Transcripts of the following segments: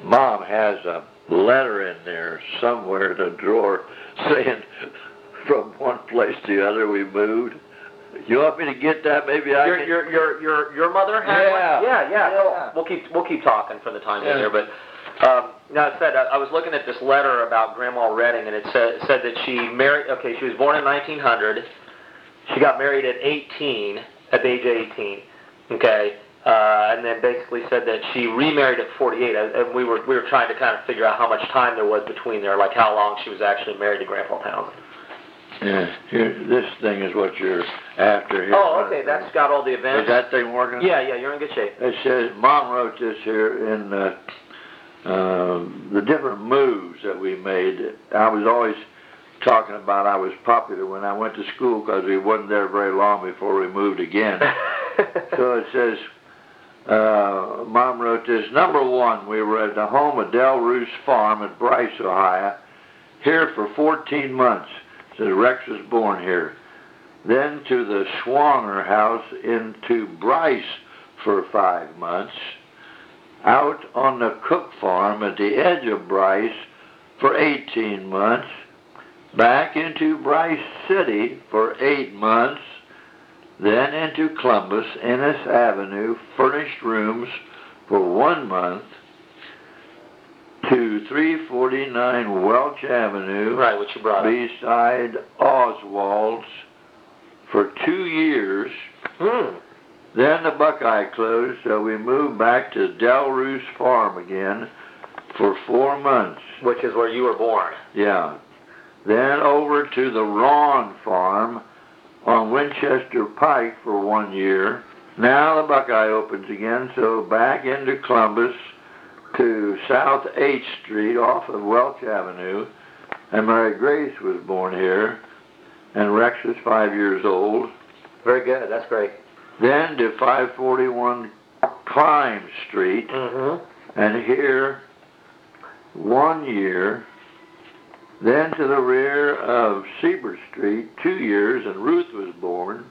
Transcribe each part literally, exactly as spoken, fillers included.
Mom has a letter in there somewhere in a drawer saying from one place to the other we moved. You want me to get that? Maybe I your, can. Your your your your mother had yeah. one? Yeah, yeah. yeah. We'll keep we'll keep talking for the time yeah. being here, but. Um, now, I said, I was looking at this letter about Grandma Redding, and it said, said that she married, okay, she was born in nineteen hundred. She got married at eighteen, at the age of eighteen, okay, uh, and then basically said that she remarried at forty-eight, and we were we were trying to kind of figure out how much time there was between there, like how long she was actually married to Grandpa Townsend. Yeah, here, this thing is what you're after here. Oh, okay, that's got all the events. Is that thing working? Yeah, yeah, you're in good shape. It says, Mom wrote this here in uh, uh, the different moves that we made. I was always talking about I was popular when I went to school because we wasn't there very long before we moved again. So it says, uh, Mom wrote this, number one, we were at the home of Del Roos Farm at Bryce, Ohio, here for fourteen months. It says Rex was born here. Then to the Swanger house into Bryce for five months. Out on the Cook farm at the edge of Bryce for eighteen months. Back into Bryce City for eight months. Then into Columbus, Ennis Avenue, furnished rooms for one month. To three forty-nine Welch Avenue, right, which you brought beside Oswald's, for two years. Hmm. Then the Buckeye closed, so we moved back to Del Roos Farm again for four months. Which is where you were born. Yeah. Then over to the Ron Farm on Winchester Pike for one year. Now the Buckeye opens again, so back into Columbus to South eighth Street off of Welch Avenue. And Mary Grace was born here, and Rex was five years old. Very good, that's great. Then to five forty-one Climb Street, mm-hmm. and here one year. Then to the rear of Siebert Street, two years, and Ruth was born.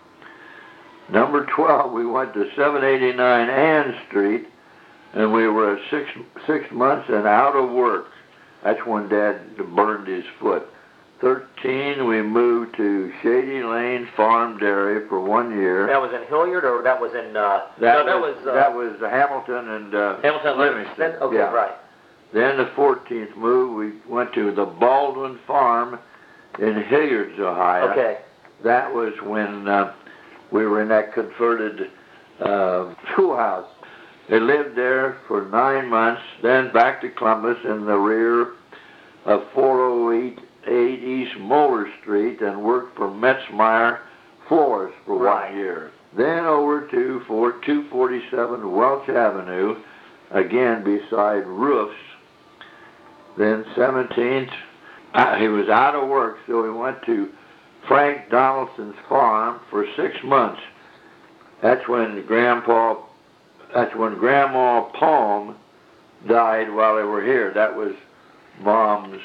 Number twelve, we went to seven eighty-nine Ann Street, and we were at six six months and out of work. That's when Dad burned his foot. thirteen, we moved to Shady Lane Farm Dairy for one year. That was in Hilliard, or that was in... Uh, that, no, was, that was... Uh, that was Hamilton and uh, Hamilton Livingston. Okay, yeah. right. Then the fourteenth move, we went to the Baldwin Farm in Hilliards, Ohio. Okay. That was when uh, we were in that converted uh, schoolhouse. They lived there for nine months, then back to Columbus in the rear of four oh eight East Moeller Street, and worked for Metzmeyer Florist for right. one year. Then over to two forty-seven Welch Avenue, again beside Roofs. Then seventeenth, uh, he was out of work, so we went to Frank Donaldson's farm for six months. That's when Grandpa, that's when Grandma Palm died while they were here. That was Mom's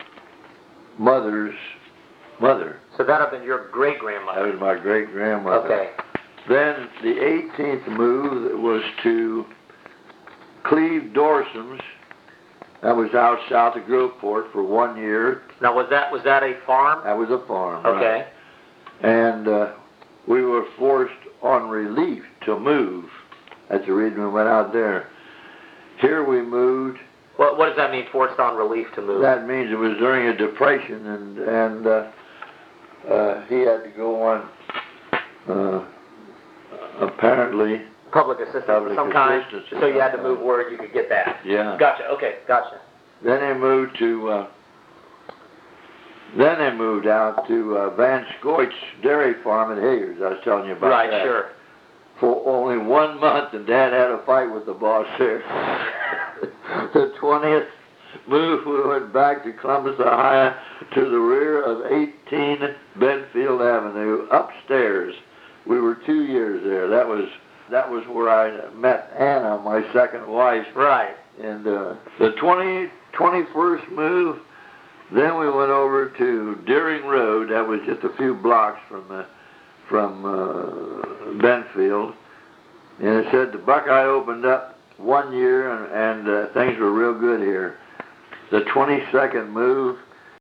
mother's mother. So that would have been your great-grandmother. That was my great-grandmother. Okay. Then the eighteenth move was to Cleve Dorsum's. That was out south of Groveport for one year. Now, was that was that a farm? That was a farm. Okay. Right. And uh, we were forced on relief to move. That's the reason we went out there. Here we moved. What, what does that mean, forced on relief to move? That means it was during a depression, and and uh, uh, he had to go on uh, apparently public assistance public of some kind. assistance So you had to move where you could get that. Yeah. Gotcha. Okay. Gotcha. Then they moved to. Uh, then they moved out to uh, Van Scoyt's dairy farm in Hilliards. I was telling you about right, that. Right. Sure. For only one month, and Dad had a fight with the boss there. The twentieth move, we went back to Columbus, Ohio, to the rear of eighteen Benfield Avenue, upstairs. We were two years there. That was that was where I met Anna, my second wife. Right. And uh, the twenty, twenty-first move, then we went over to Deering Road. That was just a few blocks from the from uh, Benfield. And it said the Buckeye opened up one year, and, and uh, things were real good here. The twenty-second move